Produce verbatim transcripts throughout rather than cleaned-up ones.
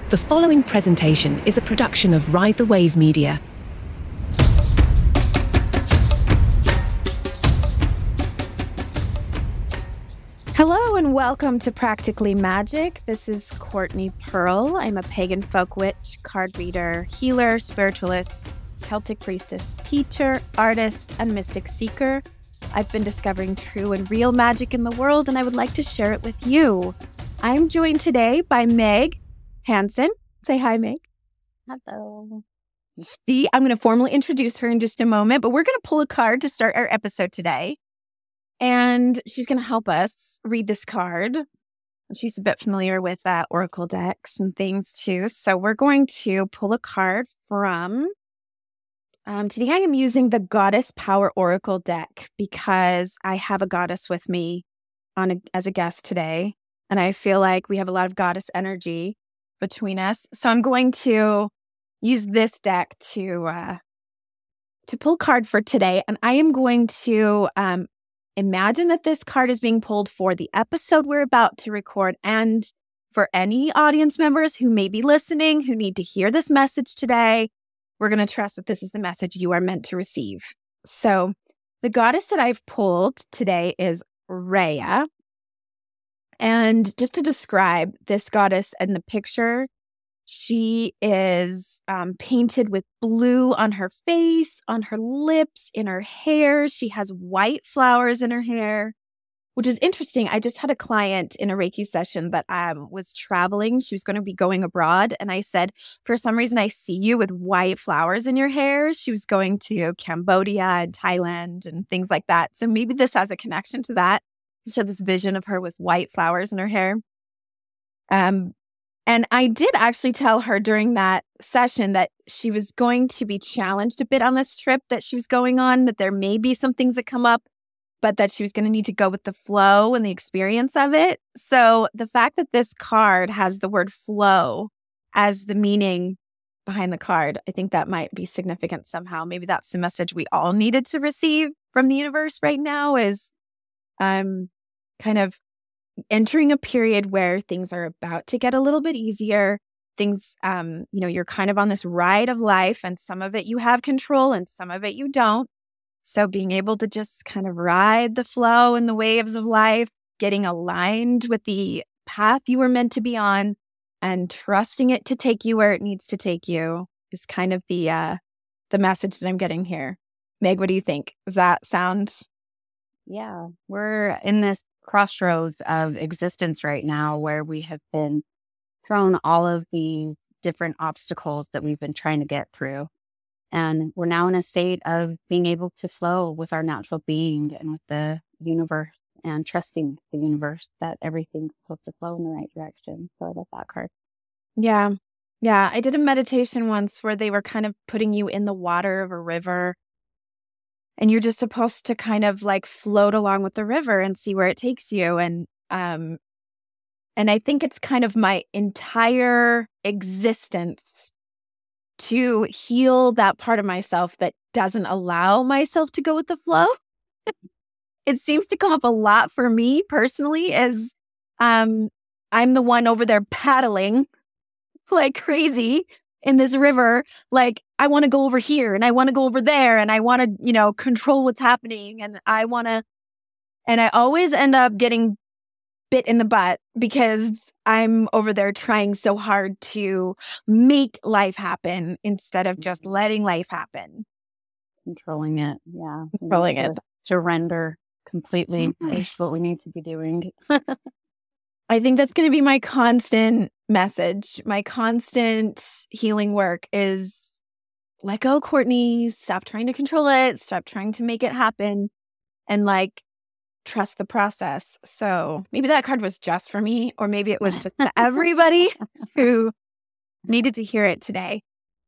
The following presentation is a production of Ride the Wave Media. Hello and welcome to Practically Magic. This is Courtney Pearl. I'm a pagan folk witch, card reader, healer, spiritualist, Celtic priestess, teacher, artist, and mystic seeker. I've been discovering true and real magic in the world, and I would like to share it with you. I'm joined today by Meg Hansen. Say hi, Meg. Hello. See, I'm going to formally introduce her in just a moment, but we're going to pull a card to start our episode today. And she's going to help us read this card. She's a bit familiar with uh, oracle decks and things too. So we're going to pull a card from, um, today I am using the Goddess Power Oracle deck because I have a goddess with me on a, as a guest today. And I feel like we have a lot of goddess energy between us. So I'm going to use this deck to, uh, to pull a card for today. And I am going to, um, imagine that this card is being pulled for the episode we're about to record and for any audience members who may be listening, who need to hear this message today. We're going to trust that this is the message you are meant to receive. So the goddess that I've pulled today is Rhea. And just to describe this goddess in the picture, she is um, painted with blue on her face, on her lips, in her hair. She has white flowers in her hair, which is interesting. I just had a client in a Reiki session that um, was traveling. She was going to be going abroad. And I said, for some reason, I see you with white flowers in your hair. She was going to Cambodia and Thailand and things like that. So maybe this has a connection to that. She had this vision of her with white flowers in her hair. Um, And I did actually tell her during that session that she was going to be challenged a bit on this trip that she was going on, that there may be some things that come up, but that she was going to need to go with the flow and the experience of it. So the fact that this card has the word flow as the meaning behind the card, I think that might be significant somehow. Maybe that's the message we all needed to receive from the universe right now is um, kind of entering a period where things are about to get a little bit easier. Things, um, you know, you're kind of on this ride of life, and some of it you have control and some of it you don't. So being able to just kind of ride the flow and the waves of life, getting aligned with the path you were meant to be on and trusting it to take you where it needs to take you is kind of the, uh, the message that I'm getting here. Meg, what do you think? Does that sound? Yeah, we're in this crossroads of existence right now where we have been thrown all of these different obstacles that we've been trying to get through. And we're now in a state of being able to flow with our natural being and with the universe and trusting the universe that everything's supposed to flow in the right direction. So I love that card. Yeah. Yeah. I did a meditation once where they were kind of putting you in the water of a river. And you're just supposed to kind of like float along with the river and see where it takes you. And um, and I think it's kind of my entire existence to heal that part of myself that doesn't allow myself to go with the flow. It seems to come up a lot for me personally as um, I'm the one over there paddling like crazy in this river, like I want to go over here and I want to go over there and I want to, you know, control what's happening. And I want to, and I always end up getting bit in the butt because I'm over there trying so hard to make life happen instead of just letting life happen. Controlling it. Yeah. Controlling it. Surrender completely is what we need to be doing. I think that's going to be my constant message. My constant healing work is let go, Courtney. Stop trying to control it. Stop trying to make it happen. And like, trust the process. So maybe that card was just for me, or maybe it was just for everybody who needed to hear it today.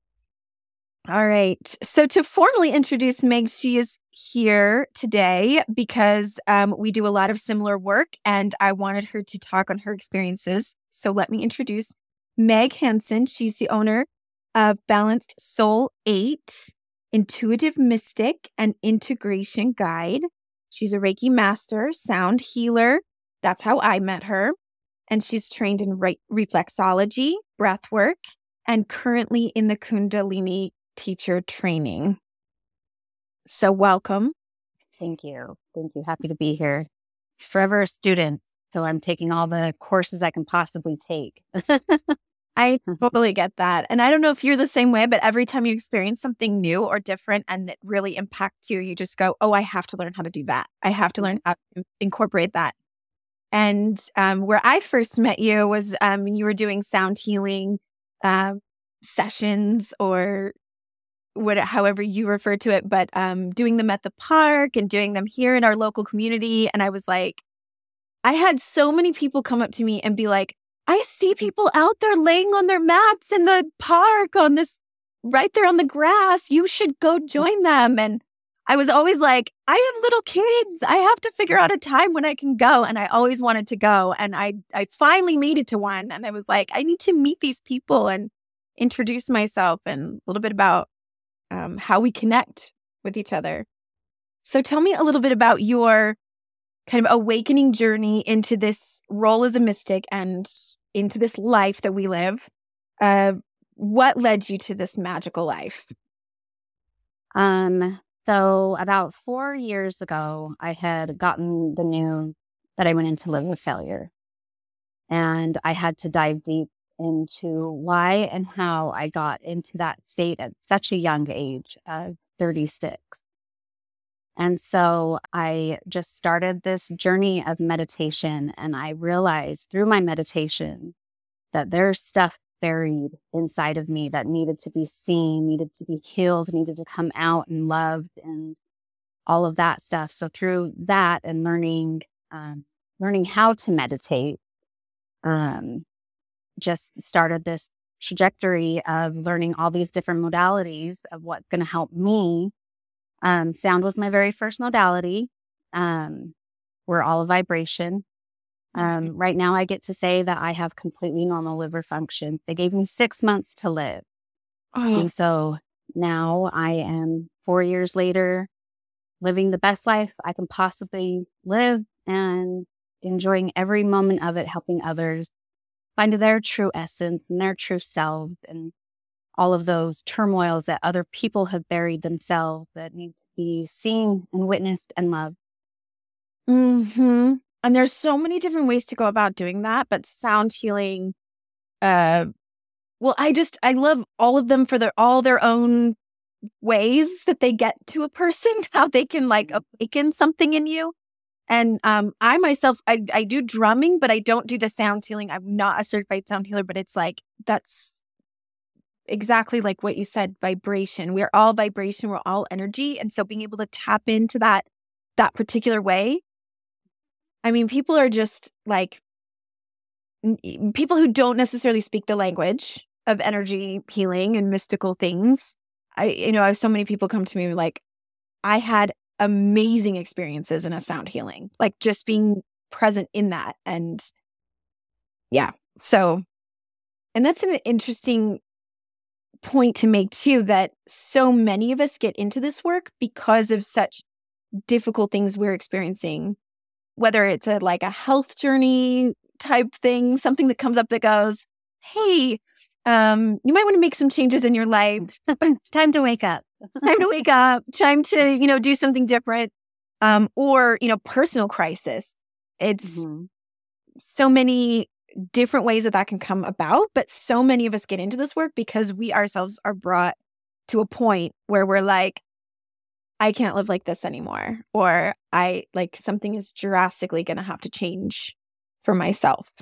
All right. So to formally introduce Meg, she is here today because um, we do a lot of similar work and I wanted her to talk on her experiences. So let me introduce Meg Hansen. She's the owner of Balanced Soul eight, Intuitive Mystic and Integration Guide. She's a Reiki master, sound healer. That's how I met her. And she's trained in re- reflexology, breath work and currently in the Kundalini teacher training. So welcome. Thank you. Thank you. Happy to be here. Forever a student. So I'm taking all the courses I can possibly take. I totally get that. And I don't know if you're the same way, but every time you experience something new or different and that really impacts you, you just go, oh, I have to learn how to do that. I have to learn how to incorporate that. And um, where I first met you was um, you were doing sound healing uh, sessions or what, however you refer to it, but um, doing them at the park and doing them here in our local community. And I was like, I had so many people come up to me and be like, I see people out there laying on their mats in the park on this, right there on the grass. You should go join them. And I was always like, I have little kids. I have to figure out a time when I can go. And I always wanted to go. And I, I finally made it to one. And I was like, I need to meet these people and introduce myself and a little bit about um, how we connect with each other. So tell me a little bit about your kind of awakening journey into this role as a mystic and into this life that we live. Uh, what led you to this magical life? Um, so about four years ago, I had gotten the news that I went into liver failure. And I had to dive deep into why and how I got into that state at such a young age of thirty-six. And so I just started this journey of meditation, and I realized through my meditation that there's stuff buried inside of me that needed to be seen, needed to be healed, needed to come out and loved and all of that stuff. So through that and learning, um, learning how to meditate, um, just started this trajectory of learning all these different modalities of what's going to help me. Um, sound was my very first modality. Um, we're all a vibration. Um, right now, I get to say that I have completely normal liver function. They gave me six months to live. Oh. And so now I am four years later, living the best life I can possibly live and enjoying every moment of it, helping others find their true essence and their true self and all of those turmoils that other people have buried themselves that need to be seen and witnessed and loved. Mm-hmm. And there's so many different ways to go about doing that, but sound healing, uh, well, I just, I love all of them for their, all their own ways that they get to a person, how they can like awaken something in you. And um, I myself, I, I do drumming, but I don't do the sound healing. I'm not a certified sound healer, but it's like, that's exactly like what you said, vibration. We're all vibration. We're all energy. And so being able to tap into that, that particular way. I mean, people are just like, n- people who don't necessarily speak the language of energy healing and mystical things. I, you know, I have so many people come to me like, I had amazing experiences in a sound healing, like just being present in that. And yeah, so, and that's an interesting point to make too, that so many of us get into this work because of such difficult things we're experiencing, whether it's a like a health journey type thing, something that comes up that goes, hey, um, you might want to make some changes in your life. It's time to wake up. Time to wake up, time to, you know, do something different. Um, or, you know, personal crisis. It's Mm-hmm. so many different ways that that can come about, but so many of us get into this work because we ourselves are brought to a point where we're like, I can't live like this anymore. Or I like something is drastically going to have to change for myself.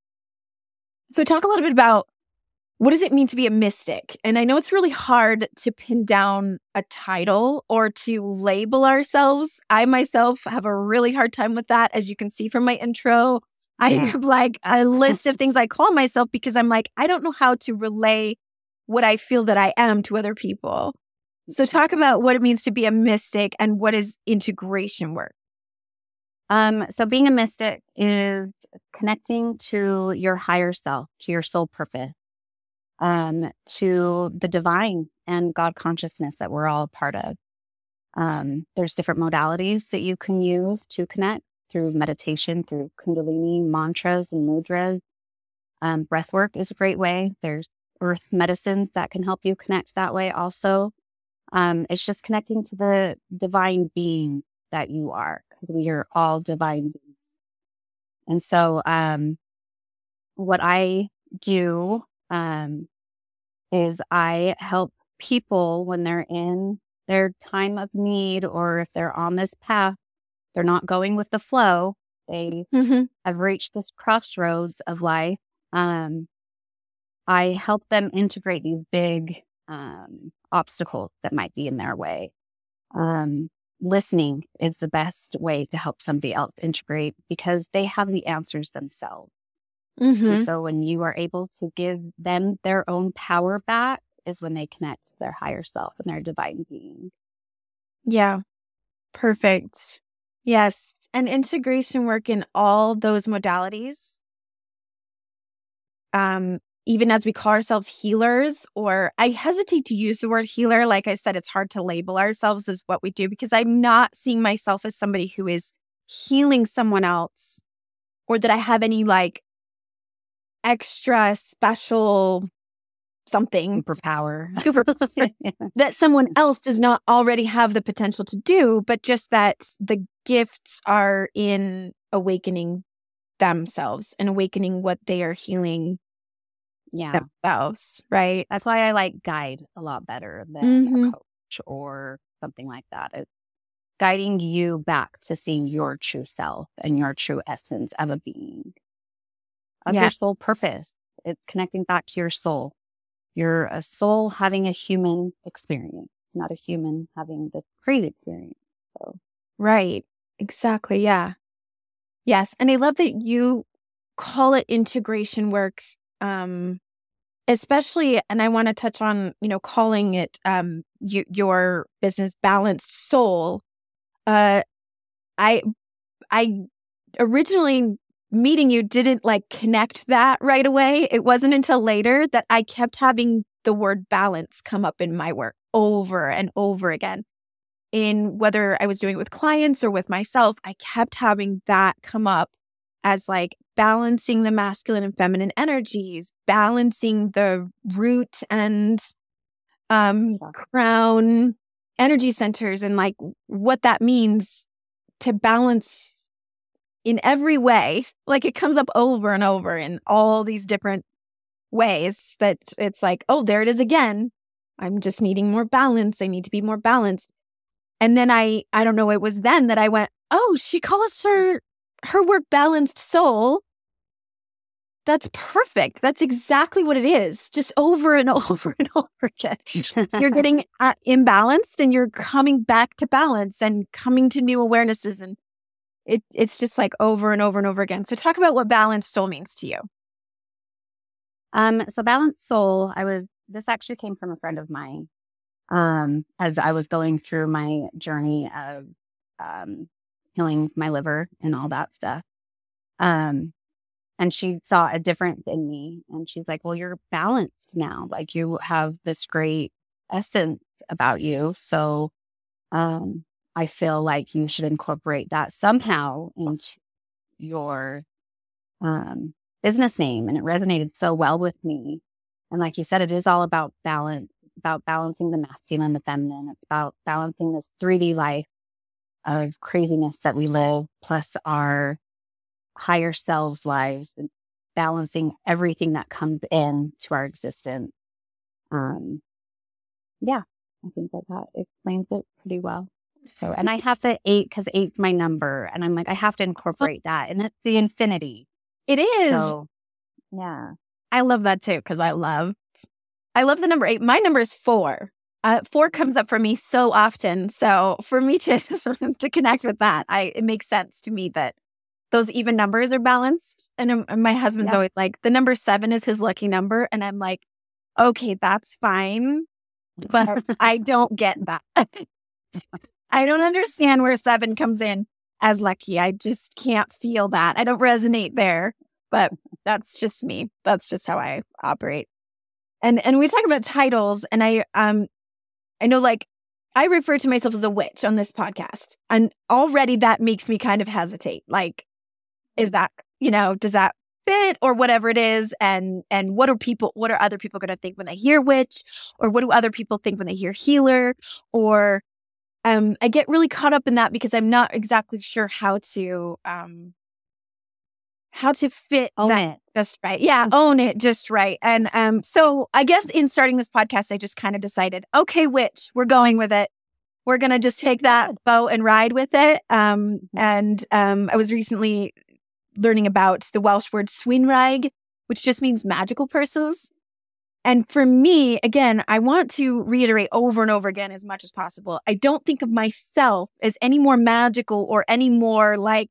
So talk a little bit about what does it mean to be a mystic? And I know it's really hard to pin down a title or to label ourselves. I myself have a really hard time with that. As you can see from my intro, I Yeah. have like a list of things I call myself because I'm like, I don't know how to relay what I feel that I am to other people. So talk about what it means to be a mystic and what is integration work. Um, so being a mystic is connecting to your higher self, to your soul purpose, um, to the divine and God consciousness that we're all a part of. Um, there's different modalities that you can use to connect through meditation, through Kundalini, mantras, and mudras. Um, breath work is a great way. There's earth medicines that can help you connect that way also. Um, it's just connecting to the divine being that you are, because we are all divine beings. And so um, what I do um, is I help people when they're in their time of need, or if they're on this path, they're not going with the flow. They Mm-hmm. have reached this crossroads of life. Um, I help them integrate these big um, obstacles that might be in their way. Um, listening is the best way to help somebody else integrate, because they have the answers themselves. Mm-hmm. And so when you are able to give them their own power back is when they connect to their higher self and their divine being. Yeah. Perfect. Yes. And integration work in all those modalities. Um, even as we call ourselves healers, or I hesitate to use the word healer. Like I said, it's hard to label ourselves as what we do, because I'm not seeing myself as somebody who is healing someone else, or that I have any like extra special something Superpower. super that someone else does not already have the potential to do, but just that the gifts are in awakening themselves and awakening what they are healing Yeah. themselves, right? That's why I like guide a lot better than Mhm. a coach or something like that. It's guiding you back to seeing your true self and your true essence of a being, of Yeah. your soul purpose. It's connecting back to your soul. You're a soul having a human experience, not a human having the great experience. So Right. Exactly. Yeah. Yes. And I love that you call it integration work, um, especially, and I want to touch on, you know, calling it um, you, your business Balanced Soul. Uh, I, I originally meeting you didn't like connect that right away. It wasn't until later that I kept having the word balance come up in my work over and over again. In whether I was doing it with clients or with myself, I kept having that come up as like balancing the masculine and feminine energies, balancing the root and um, Yeah. crown energy centers, and like what that means to balance in every way. Like it comes up over and over in all these different ways that it's like, oh, there it is again. I'm just needing more balance. I need to be more balanced. And then I, I don't know, it was then that I went, oh, she calls her, her work Balanced Soul. That's perfect. That's exactly what it is. Just over and over and over again. You're getting uh, imbalanced and you're coming back to balance and coming to new awarenesses. And it, it's just like over and over and over again. So talk about what Balanced Soul means to you. Um, so Balanced Soul, I was, this actually came from a friend of mine. Um, as I was going through my journey of um, healing my liver and all that stuff. Um, and she saw a difference in me. And she's like, well, you're balanced now. Like you have this great essence about you. So um, I feel like you should incorporate that somehow into your um, business name. And it resonated so well with me. And like you said, it is all about balance. About balancing the masculine and the feminine. It's about balancing this three D life of craziness that we live, plus our higher selves lives, and balancing everything that comes in to our existence. Um, yeah, I think that that explains it pretty well. So, and I have the eight because eight's my number, and I'm like, I have to incorporate that, and it's the infinity. It is. So, yeah, I love that too, because I love I love the number eight. My number is four. Uh, four comes up for me so often. So for me to to connect with that, I it makes sense to me that those even numbers are balanced. And um, my husband's Yeah. always like, the number seven is his lucky number. And I'm like, okay, that's fine. But I don't get that. I don't understand where seven comes in as lucky. I just can't feel that. I don't resonate there. But that's just me. That's just how I operate. And and we talk about titles, and I um I know like I refer to myself as a witch on this podcast, and already that makes me kind of hesitate. Like, is that, you know, does that fit or whatever it is, and and what are people what are other people going to think when they hear witch, or what do other people think when they hear healer, or um I get really caught up in that because I'm not exactly sure how to um how to fit Own that it. just right. Yeah, own it just right. And um so I guess in starting this podcast I just kind of decided, okay, witch, we're going with it. We're going to just take that boat and ride with it. Um and um I was recently learning about the Welsh word swinraig, which just means magical persons. And for me, again, I want to reiterate over and over again as much as possible. I don't think of myself as any more magical or any more like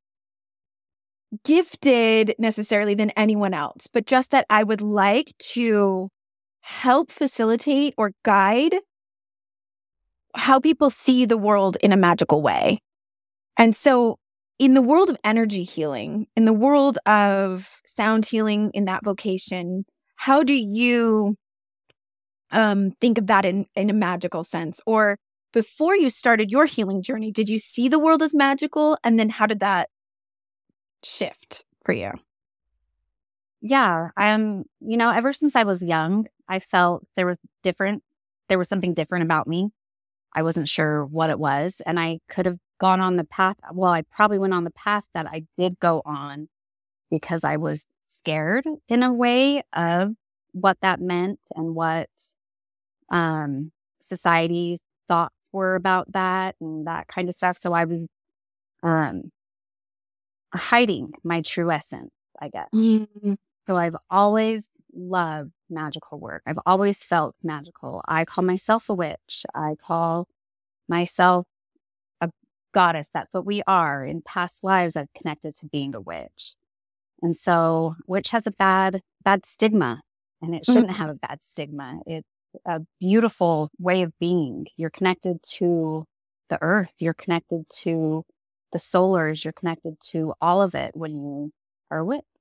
gifted necessarily than anyone else, but just that I would like to help facilitate or guide how people see the world in a magical way. And so in the world of energy healing, in the world of sound healing in that vocation, how do you um, think of that in, in a magical sense? Or before you started your healing journey, did you see the world as magical? And then how did that shift for you? Yeah. Um, you know, ever since I was young, I felt there was different, there was something different about me. I wasn't sure what it was. And I could have gone on the path. Well, I probably went on the path that I did go on because I was scared in a way of what that meant and what um, society's thoughts were about that and that kind of stuff. So I was um, hiding my true essence, I guess. Mm-hmm. So I've always loved magical work. I've always felt magical. I call myself a witch. I call myself a goddess. That's what we are. In past lives, I've connected to being a witch. And so witch has a bad, bad stigma, and it shouldn't have a bad stigma. It's a beautiful way of being. You're connected to the earth. You're connected to the solars. You're connected to all of it when you are a witch.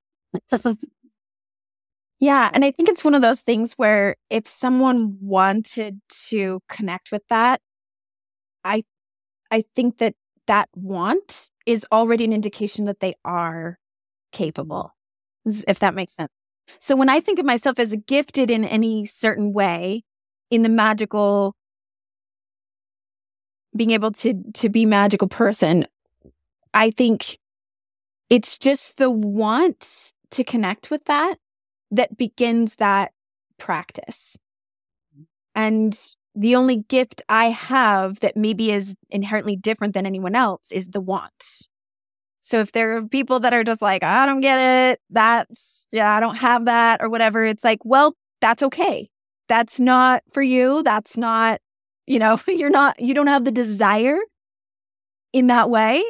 Yeah. And I think it's one of those things where if someone wanted to connect with that, I I think that that want is already an indication that they are capable, if that makes sense. So when I think of myself as gifted in any certain way, in the magical, being able to to be magical person, I think it's just the want to connect with that that begins that practice. And the only gift I have that maybe is inherently different than anyone else is the want. So if there are people that are just like, I don't get it, that's, yeah, I don't have that or whatever, it's like, well, that's okay. That's not for you. That's not, you know, you're not, you don't have the desire in that way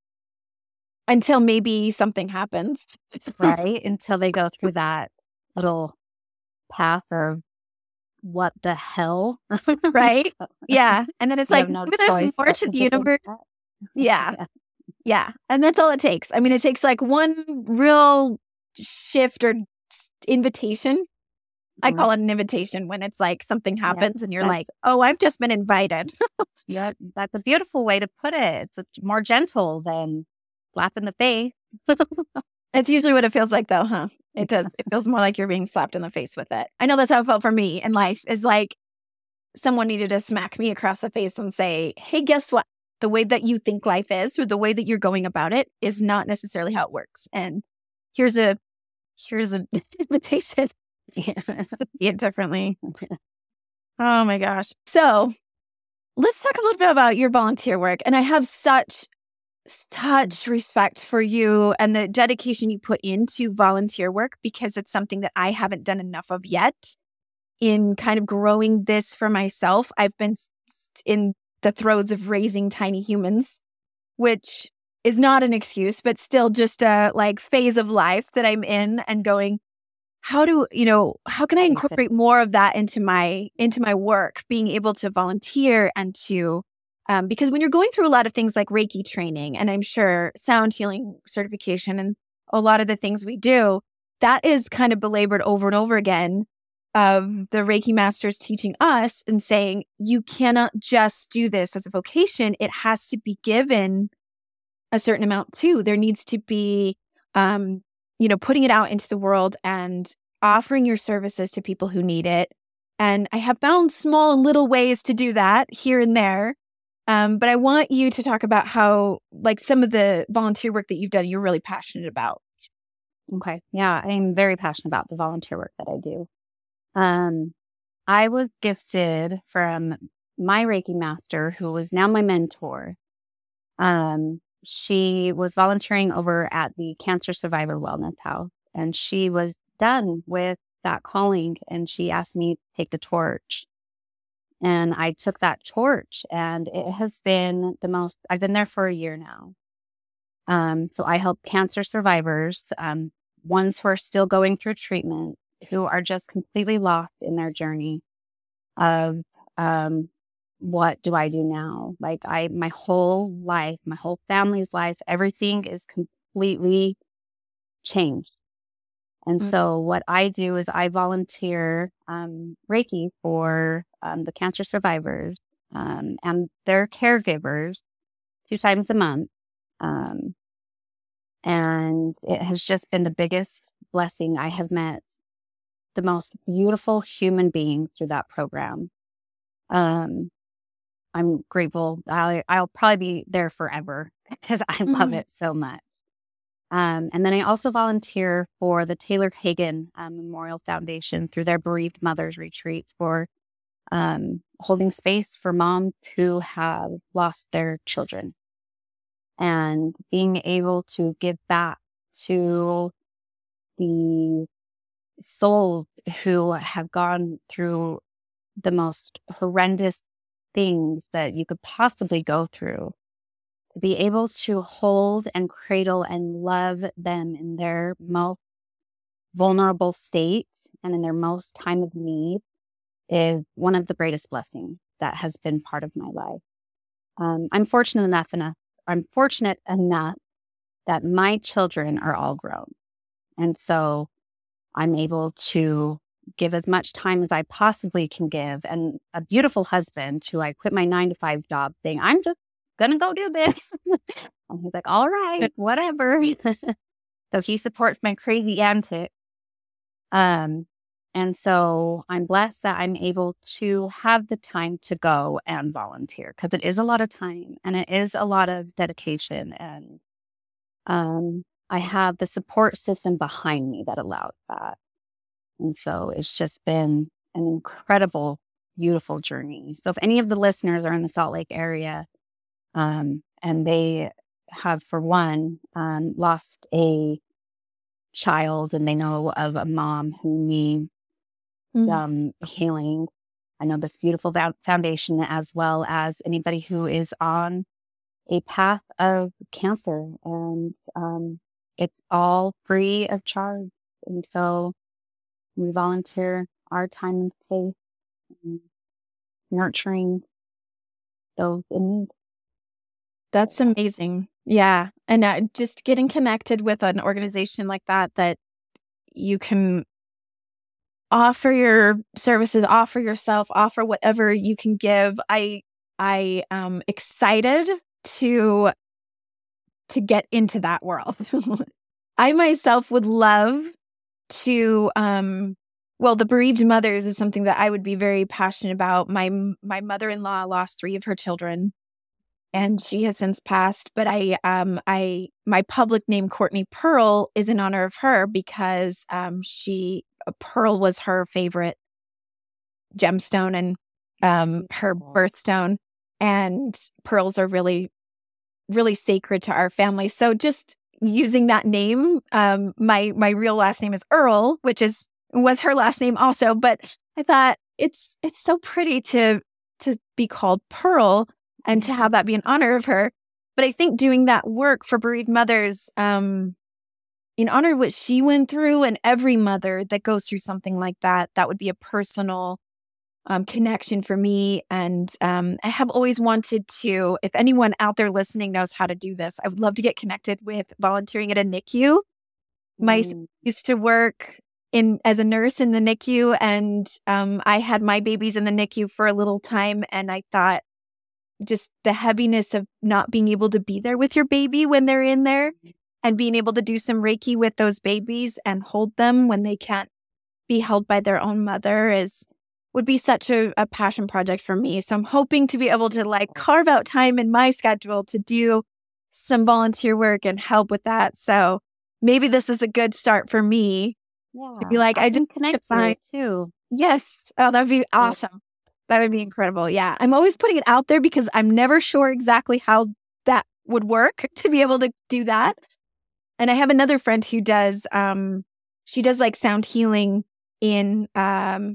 until maybe something happens. Right? Until they go through that little path of what the hell? Right? Yeah. And then it's You like, have no maybe there's choice more but to the give in universe. that. Yeah. Yeah. Yeah. And that's all it takes. I mean, it takes like one real shift or s- invitation. I Mhm. call it an invitation when it's like something happens and you're That's- like, oh, I've just been invited. Yeah, that's a beautiful way to put it. It's a, more gentle than slap in the face. That's usually what it feels like, though, huh? It does. It feels more like you're being slapped in the face with it. I know that's how it felt for me in life, is like someone needed to smack me across the face and say, hey, guess what? The way that you think life is, or the way that you're going about it, is not necessarily how it works. And here's a here's an invitation to see it differently. Oh my gosh. So let's talk a little bit about your volunteer work. And I have such such respect for you and the dedication you put into volunteer work, because it's something that I haven't done enough of yet in kind of growing this for myself. I've been s- in the throes of raising tiny humans, which is not an excuse, but still just a like phase of life that I'm in, and going, how do, you know, how can I incorporate more of that into my, into my work, being able to volunteer and to, um, because when you're going through a lot of things like Reiki training, and I'm sure sound healing certification and a lot of the things we do, that is kind of belabored over and over again, of the Reiki masters teaching us and saying, you cannot just do this as a vocation. It has to be given a certain amount too. There needs to be, um, you know, putting it out into the world and offering your services to people who need it. And I have found small and little ways to do that here and there. Um, but I want you to talk about how, like, some of the volunteer work that you've done, you're really passionate about. Okay. Yeah, I'm very passionate about the volunteer work that I do. Um, I was gifted from my Reiki master, who is now my mentor. Um, she was volunteering over at the Cancer Survivor Wellness House, and she was done with that calling, and she asked me to take the torch. And I took that torch, and it has been the most, I've been there for a year now. Um, so I help cancer survivors, um, ones who are still going through treatment, who are just completely lost in their journey of, um, what do I do now? Like I, my whole life, my whole family's life, everything is completely changed. And Mm. so what I do is I volunteer um, Reiki for um, the cancer survivors um, and their caregivers two times a month. Um, and it has just been the biggest blessing. I have met the most beautiful human beings through that program. Um, I'm grateful. I'll, I'll probably be there forever because I love Mhm. it so much. Um, and then I also volunteer for the Taylor Hagen um, Memorial Foundation through their Bereaved Mothers Retreats for um, holding space for moms who have lost their children and being able to give back to the souls who have gone through the most horrendous things that you could possibly go through. To be able to hold and cradle and love them in their most vulnerable state and in their most time of need is one of the greatest blessings that has been part of my life. Um, I'm fortunate enough enough. I'm fortunate enough that my children are all grown, and so I'm able to give as much time as I possibly can give, and a beautiful husband who I quit my nine to five job saying, I'm just gonna go do this. And he's like, all right, whatever. So he supports my crazy antics. Um, and so I'm blessed that I'm able to have the time to go and volunteer because it is a lot of time and it is a lot of dedication. And um, I have the support system behind me that allows that. And so it's just been an incredible, beautiful journey. So if any of the listeners are in the Salt Lake area, um, and they have, for one, um, lost a child and they know of a mom who needs Mm. um, healing, I know this beautiful foundation, as well as anybody who is on a path of cancer. And um, it's all free of charge. And so we volunteer our time and space and nurturing those in need. That's amazing. Yeah. And uh, just getting connected with an organization like that, that you can offer your services, offer yourself, offer whatever you can give. I, I am excited to, to get into that world. I myself would love to, um, well, the bereaved mothers is something that I would be very passionate about. My, my mother-in-law lost three of her children, and she has since passed. But I, um, I, my public name, Courtney Pearl, is in honor of her because um, she, Pearl was her favorite gemstone and um, her birthstone, and pearls are really, really sacred to our family. So just using that name, um, my my real last name is Earl, which is was her last name also. But I thought it's it's so pretty to to be called Pearl and to have that be in honor of her. But I think doing that work for bereaved mothers, um, in honor of what she went through, and every mother that goes through something like that, that would be a personal um, connection for me. And um, I have always wanted to, if anyone out there listening knows how to do this, I would love to get connected with volunteering at a N I C U. My Mm. used to work in as a nurse in the N I C U, and um, I had my babies in the N I C U for a little time, and I thought just the heaviness of not being able to be there with your baby when they're in there. and being able to do some Reiki with those babies and hold them when they can't be held by their own mother is would be such a, a passion project for me. So I'm hoping to be able to like carve out time in my schedule to do some volunteer work and help with that. So maybe this is a good start for me Yeah. to be like, I, I just can connect to find, it too. yes. Oh, that would be awesome. That would be incredible. Yeah. I'm always putting it out there because I'm never sure exactly how that would work to be able to do that. And I have another friend who does, um, she does like sound healing in, um,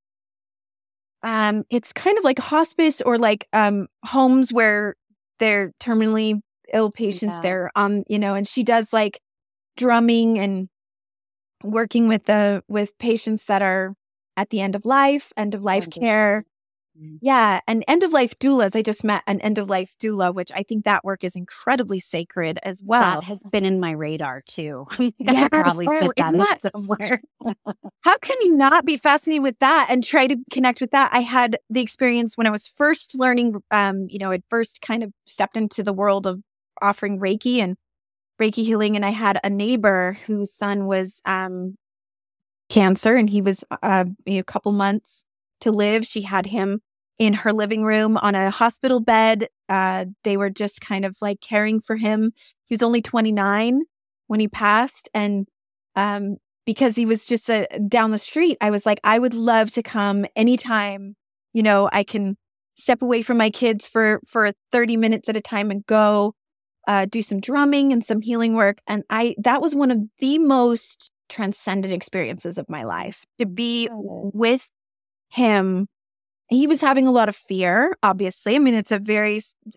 um, it's kind of like hospice or like, um, homes where they're terminally ill patients Yeah. there, um, you know, and she does like drumming and working with the, with patients that are at the end of life, end of life End of- care. Mhm. Yeah. And end of life doulas. I just met an end of life doula, which I think that work is incredibly sacred as well. That has been in my radar too. I Yes, could probably oh, fit it's that in not- somewhere. How can you not be fascinated with that and try to connect with that? I had the experience when I was first learning, um, you know, I first kind of stepped into the world of offering Reiki and Reiki healing. And I had a neighbor whose son was um, cancer and he was uh, a couple months to live. She had him in her living room on a hospital bed. Uh, they were just kind of like caring for him. He was only twenty-nine when he passed. And um, because he was just uh, down the street, I was like, I would love to come anytime, you know, I can step away from my kids for, for thirty minutes at a time and go uh, do some drumming and some healing work. And I, that was one of the most transcendent experiences of my life to be with him. He was having a lot of fear, obviously. I mean, it's a very,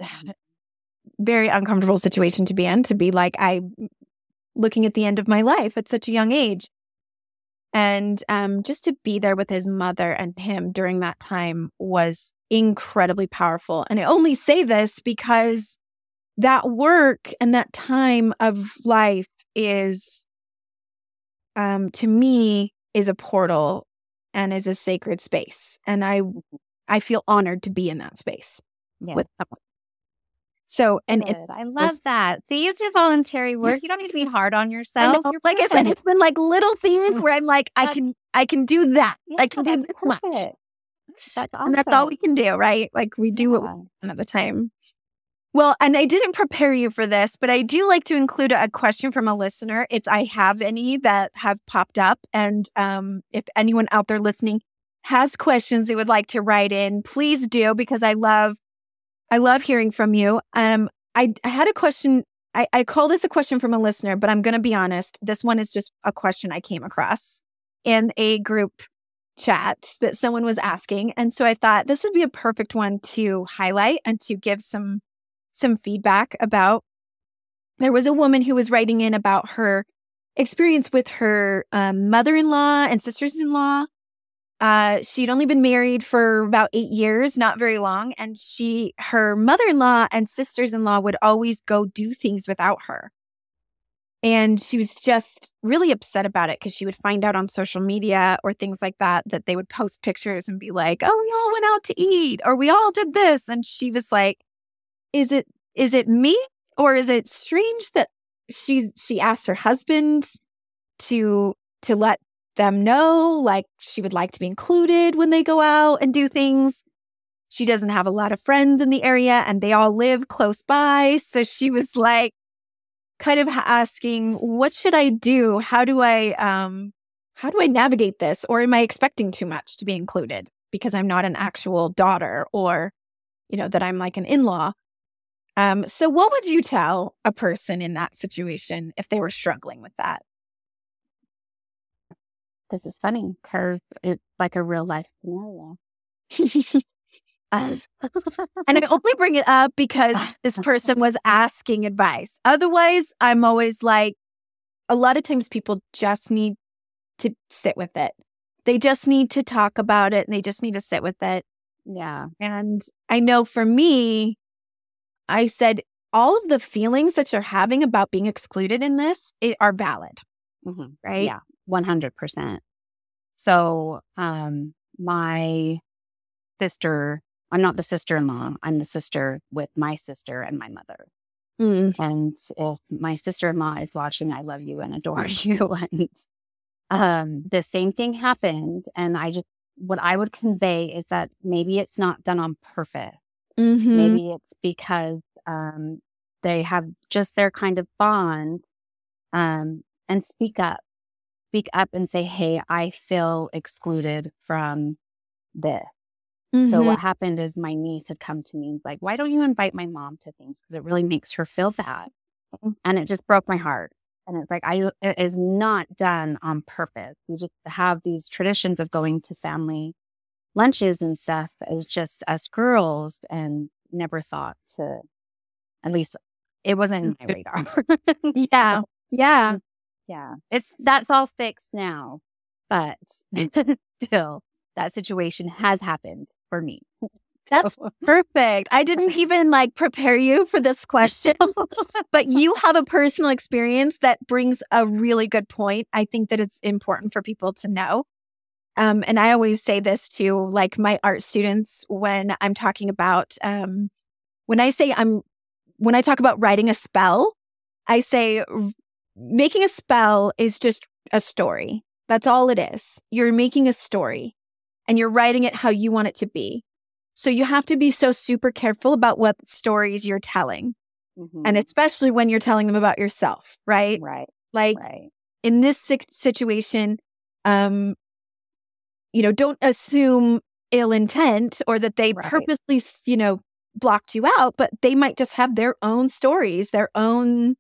very uncomfortable situation to be in, to be like, I looking at the end of my life at such a young age. And um, just to be there with his mother and him during that time was incredibly powerful. And I only say this because that work and that time of life is, um, to me, is a portal and is a sacred space. And I I feel honored to be in that space Yeah. with someone. So, and it, Good. I love that. So you do voluntary work. You don't need to be hard on I yourself. know, You're like I said, perfect. it's been like little things where I'm like, I That's- can, I can do that. Yeah, I can do that's this much. perfect. That's And that's all awesome. we can do, right? Like we do what we Yeah. can at the time. Well, and I didn't prepare you for this, but I do like to include a question from a listener if I have any that have popped up. And um, if anyone out there listening has questions they would like to write in, please do, because I love, I love hearing from you. Um, I, I had a question. I, I call this a question from a listener, but I'm going to be honest. This one is just a question I came across in a group chat that someone was asking. And so I thought this would be a perfect one to highlight and to give some some feedback about. There was a woman who was writing in about her experience with her um, mother-in-law and sisters-in-law. Uh, she'd only been married for about eight years, not very long. And she, her mother-in-law and sisters-in-law would always go do things without her. And she was just really upset about it because she would find out on social media or things like that, that they would post pictures and be like, oh, we all went out to eat or we all did this. And she was like, is it, is it me or is it strange that she, she asked her husband to, to let them know, like she would like to be included when they go out and do things. She doesn't have a lot of friends in the area and they all live close by. So she was like, kind of asking, what should I do? How do I, um, how do I navigate this? Or am I expecting too much to be included because I'm not an actual daughter or, you know, that I'm like an in-law? Um, so what would you tell a person in that situation if they were struggling with that? This is funny because it's like a real life scenario. Uh, And I only bring it up because this person was asking advice. Otherwise, I'm always like, a lot of times people just need to sit with it. They just need to talk about it and they just need to sit with it. yeah. And I know for me, I said, all of the feelings that you're having about being excluded in this it, are valid, Mhm. right? Yeah. one hundred percent. So, um, my sister, I'm not the sister-in-law. I'm the sister with my sister and my mother. Mm. And if my sister-in-law is watching, I love you and adore you. And um, the same thing happened. And I just, what I would convey is that maybe it's not done on purpose. Mm-hmm. Maybe it's because um, they have just their kind of bond, um, and speak up, speak up and say, hey, I feel excluded from this. Mm-hmm. So what happened is my niece had come to me and was like, why don't you invite my mom to things? Because it really makes her feel bad. And it just broke my heart. And it's like, I, it is not done on purpose. We just have these traditions of going to family lunches and stuff as just us girls, and never thought to, at least it wasn't in my radar. Yeah. Yeah. Yeah. It's, that's all fixed now. But still, that situation has happened for me. That's perfect. I didn't even like prepare you for this question, but you have a personal experience that brings a really good point. I think that it's important for people to know. Um, and I always say this to like my art students when I'm talking about, um, when I say I'm, when I talk about writing a spell, I say r- making a spell is just a story. That's all it is. You're making a story and you're writing it how you want it to be. So you have to be so super careful about what stories you're telling. Mm-hmm. And especially when you're telling them about yourself, right? Right. Like Right. in this si- situation, um, you know, don't assume ill intent or that they Right. purposely, you know, blocked you out, but they might just have their own stories, their own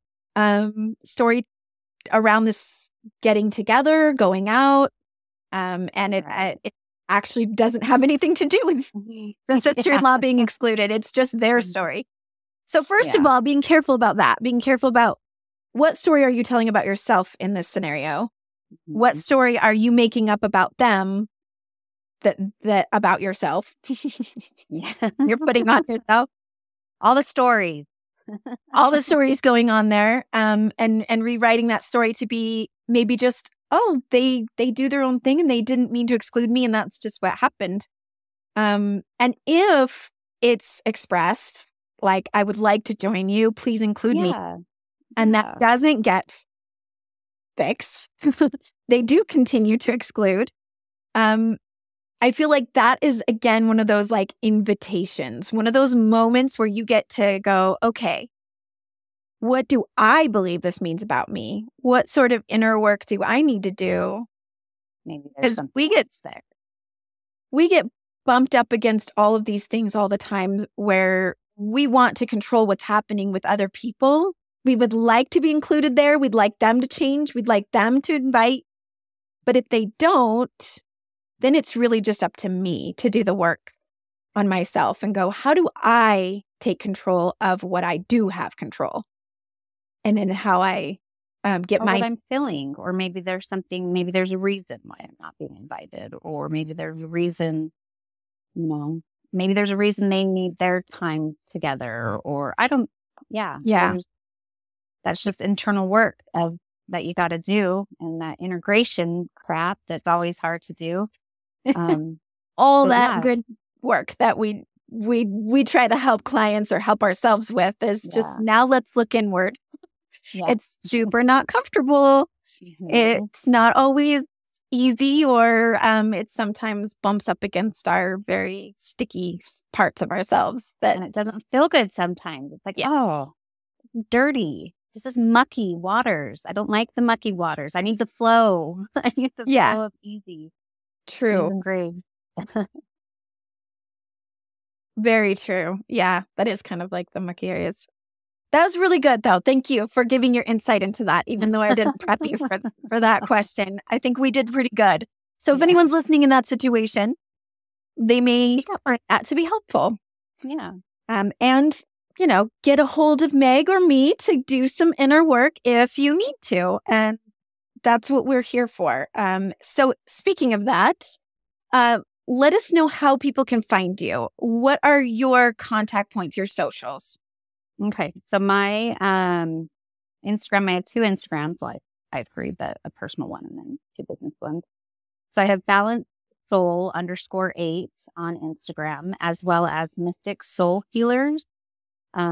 um, story around this getting together, going out. Um, and it, Right. uh, it actually doesn't have anything to do with the sister-in-law being excluded. It's just their story. So first of Yeah. all, being careful about that, being careful about what story are you telling about yourself in this scenario? Mhm. What story are you making up about them that that about yourself? Yeah. You're putting on yourself All the stories. all the stories going on there, um, and and rewriting that story to be maybe just, oh, they they do their own thing and they didn't mean to exclude me, and that's just what happened. Um, and if it's expressed like, I would like to join you, please include me, Yeah. and Yeah. that doesn't get fixed, they do continue to exclude. Um, I feel like that is, again, one of those like invitations, one of those moments where you get to go, okay, what do I believe this means about me? What sort of inner work do I need to do? Maybe there's Because something we get else there. we get bumped up against all of these things all the time where we want to control what's happening with other people. We would like to be included there. We'd like them to change. We'd like them to invite. But if they don't, then it's really just up to me to do the work on myself and go, how do I take control of what I do have control? And then how I um, get Or my... what I'm feeling, or maybe there's something, maybe there's a reason why I'm not being invited, or maybe there's a reason, you know, maybe there's a reason they need their time together, or I don't, yeah. Yeah. there's- That's just internal work of that you got to do, and that integration crap that's always hard to do. Um, all but that yeah. good work that we we we try to help clients or help ourselves with is just Yeah. now let's look inward. Yeah. It's super not comfortable. Mhm. It's not always easy, or um, it sometimes bumps up against our very sticky s- parts of ourselves. That And it doesn't feel good sometimes. It's like, Yeah. oh, dirty. This is mucky waters. I don't like the mucky waters. I need the flow. I need the Yeah. flow of easy. true, Ease and grade. very true. Yeah, that is kind of like the mucky areas. That was really good, though. Thank you for giving your insight into that, even though I didn't prep you for, for that question. I think we did pretty good. So if Yeah. anyone's listening in that situation, they may find that to be helpful. Yeah. Um, and, you know, get a hold of Meg or me to do some inner work if you need to. And that's what we're here for. Um, so speaking of that, uh, let us know how people can find you. What are your contact points, your socials? Okay. So my um Instagram, I have two Instagrams. Well, I, I have three, but a personal one and then two business ones. So I have Balance Soul underscore eight on Instagram, as well as Mystic Soul Healers. Um,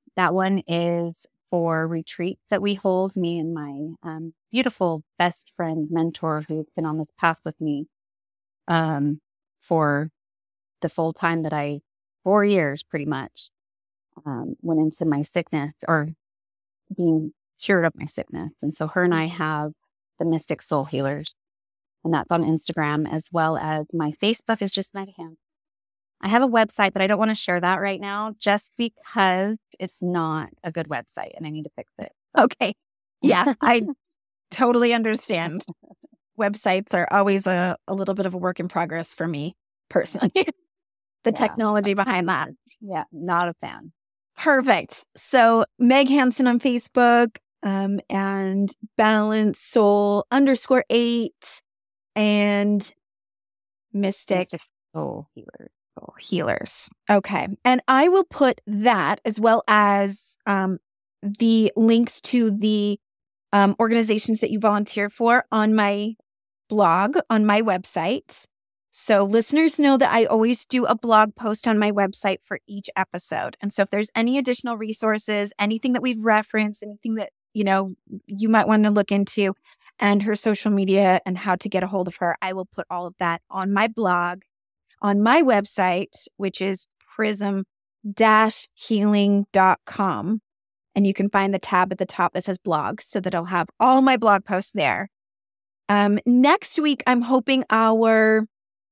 That one is for retreats that we hold, me and my um, beautiful best friend mentor who's been on this path with me um, for the full time that I, four years pretty much, um, went into my sickness or being cured of my sickness. And so her and I have the Mystic Soul Healers, and that's on Instagram, as well as my Facebook is just Meg Hansen. I have a website, but I don't want to share that right now just because it's not a good website and I need to fix it. Okay. Yeah, I totally understand. Websites are always a, a little bit of a work in progress for me personally. the Yeah. technology behind that. Yeah, not a fan. Perfect. So Meg Hansen on Facebook um, and Balance Soul underscore eight and Mystic Mystic Soul Healers. Healers. Okay. And I will put that as well as um, the links to the um, organizations that you volunteer for on my blog, on my website. So listeners know that I always do a blog post on my website for each episode. And so if there's any additional resources, anything that we've referenced, anything that, you know, you might want to look into, and her social media and how to get a hold of her, I will put all of that on my blog, on my website, which is prism dash healing dot com. And you can find the tab at the top that says blogs, so that I'll have all my blog posts there. Um, next week, I'm hoping our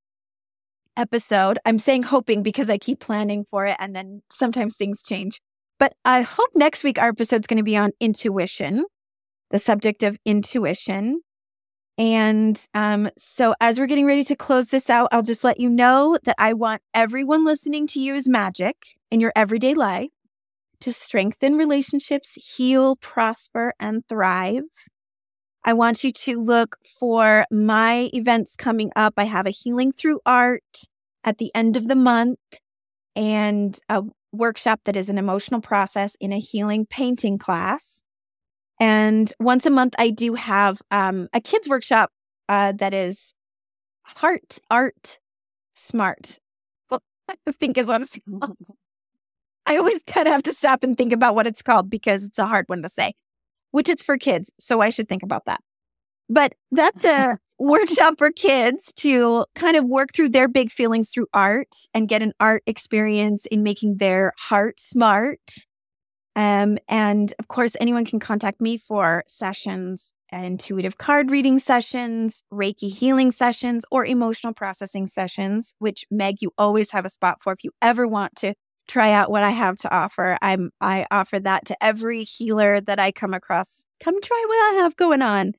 episode, I'm saying hoping because I keep planning for it and then sometimes things change. But I hope next week our episode's going to be on intuition, the subject of intuition. And um, so as we're getting ready to close this out, I'll just let you know that I want everyone listening to use magic in your everyday life to strengthen relationships, heal, prosper, and thrive. I want you to look for my events coming up. I have a Healing Through Art at the end of the month and a workshop that is an emotional process in a healing painting class. And once a month, I do have um, a kids workshop uh, that is Heart Art Smart. Well, I think is what it's called. I always kind of have to stop and think about what it's called because it's a hard one to say, which is for kids. So I should think about that. But that's a workshop for kids to kind of work through their big feelings through art and get an art experience in making their heart smart. Um, and of course, anyone can contact me for sessions, intuitive card reading sessions, Reiki healing sessions, or emotional processing sessions, which Meg, you always have a spot for if you ever want to try out what I have to offer. I'm I offer that to every healer that I come across. Come try what I have going on.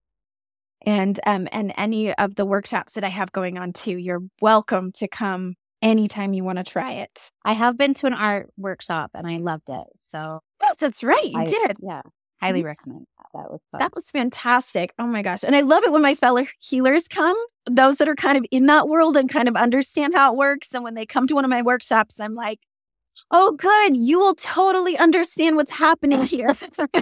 And um and any of the workshops that I have going on too, you're welcome to come anytime you want to try it. I have been to an art workshop and I loved it. So Yes, that's right. You I, did. Yeah, highly recommend that. That was fun. That was fantastic. Oh my gosh. And I love it when my fellow healers come, those that are kind of in that world and kind of understand how it works. And when they come to one of my workshops, I'm like, oh, good. You will totally understand what's happening here.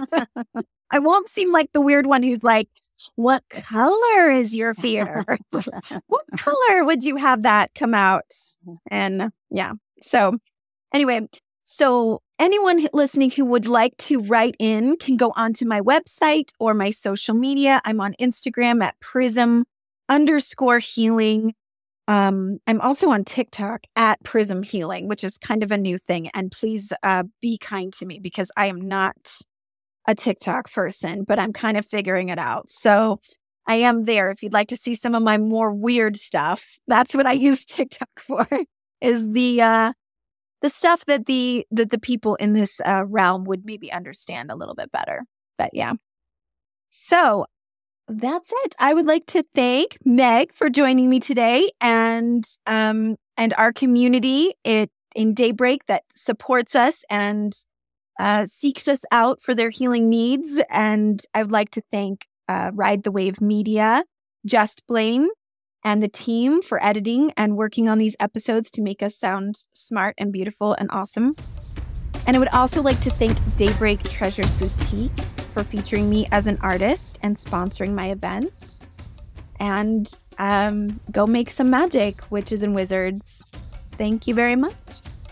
I won't seem like the weird one who's like, what color is your fear? What color would you have that come out? And yeah. So anyway, so anyone listening who would like to write in can go onto my website or my social media. I'm on Instagram at prism underscore healing. Um, I'm also on TikTok at Prism Healing, which is kind of a new thing. And please uh, be kind to me because I am not a TikTok person, but I'm kind of figuring it out. So I am there. If you'd like to see some of my more weird stuff, that's what I use TikTok for, is the uh, the stuff that the that the people in this uh, realm would maybe understand a little bit better. But yeah. So that's it. I would like to thank Meg for joining me today and um and our community it in Daybreak that supports us and uh, seeks us out for their healing needs. And I would like to thank uh, Ride the Wave Media, Just Blaine, and the team for editing and working on these episodes to make us sound smart and beautiful and awesome. And I would also like to thank Daybreak Treasures Boutique for featuring me as an artist and sponsoring my events. And um, go make some magic, witches and wizards. Thank you very much.